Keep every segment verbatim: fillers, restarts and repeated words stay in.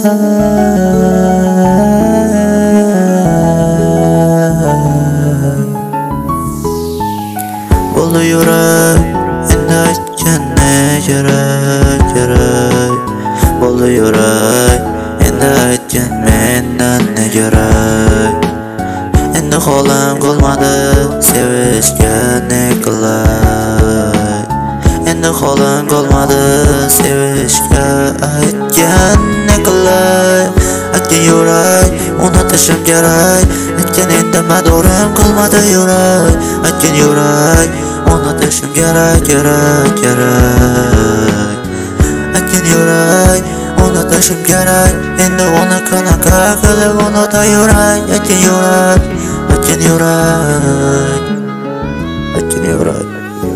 Bo'ldi yurak, endi aytganni kerak, kerak. Bo'ldi yurak, endi aytgan mendan ne kerak. Endi holim qolmadi sevishga ne qilay. Endi holim qolmadi sevishga aytgan ne qilay. Aytgan yurak, unutishim kerak. Aytgan endi madorim qolmadi yurak. Aytgan yurak, unutishim kerak, kerak, kerak. Aytgan yurak, unutishim kerak. Endi uni qanaqa qilib unutay yurak. Aytgan yurak, aytgan yurak, aytgan yurak.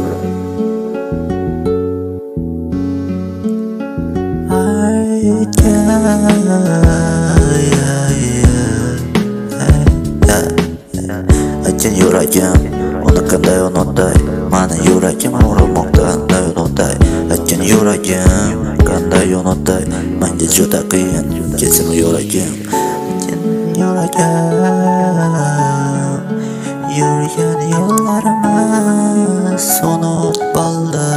Aytgan yuragim, uni qanday unutay. Mani yuragim og'rimoqda qanday unutay. Aytgan yuragim, qanday unutay. Menga juda qiyin ketsin yuragim. Aytgan yuragim, yurgan yo'llarimiz unut bo'ldi.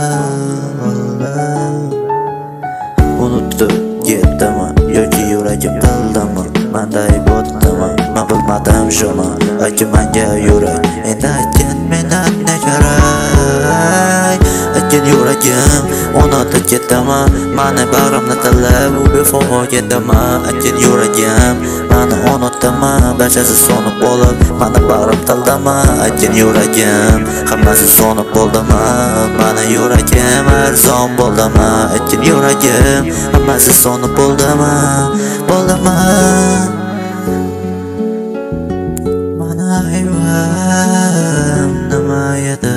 Unutib ketdimi yoki yuragim qildimi? Menday bo'ldimi? Men bilmadim shuni. Aytgan menga yurak, endi aytgan mendan ne kerak. Aytgan yuragim, unutib ketdimi? Mani bag'rimni tillab u befogo ketdimi? Aytgan yuragim, mani unutdimi? Barchasi so'nib bo'lib, mani bag'rim tildimi? Aytgan yuragim, hammasi so'nib bo'ldimi? Mani yuragim arzon bo'ldimi? Aytgan yuragim, hammasi so'nib bo'ldimi? Bo'ldimi? Mana aybim nima edi?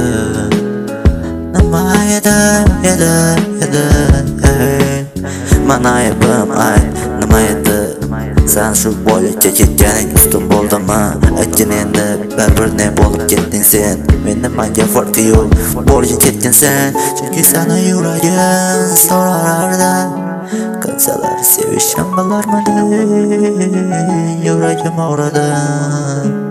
Nima edi, edi, edi? Mana aybim ay nima edi? Sen shu boylikka ketganing ustim bo'ldimi? Aytgin endi baribir ne bo'lib ketding sen. Menda menga farqi yo'q, borgin ketding sen. Chunki seni yuragim so'rardi. Qanchalar sevishim bilarmiding? Yuragim og'ridi.